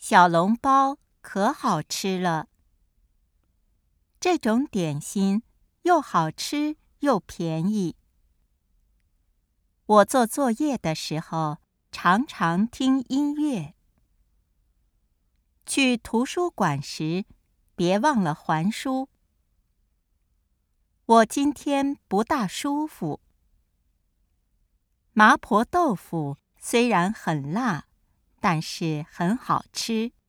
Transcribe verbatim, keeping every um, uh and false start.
小笼包可好吃了。这种点心又好吃又便宜。我做作业的时候常常听音乐。去图书馆时别忘了还书。我今天不大舒服。麻婆豆腐虽然很辣，但是很好吃。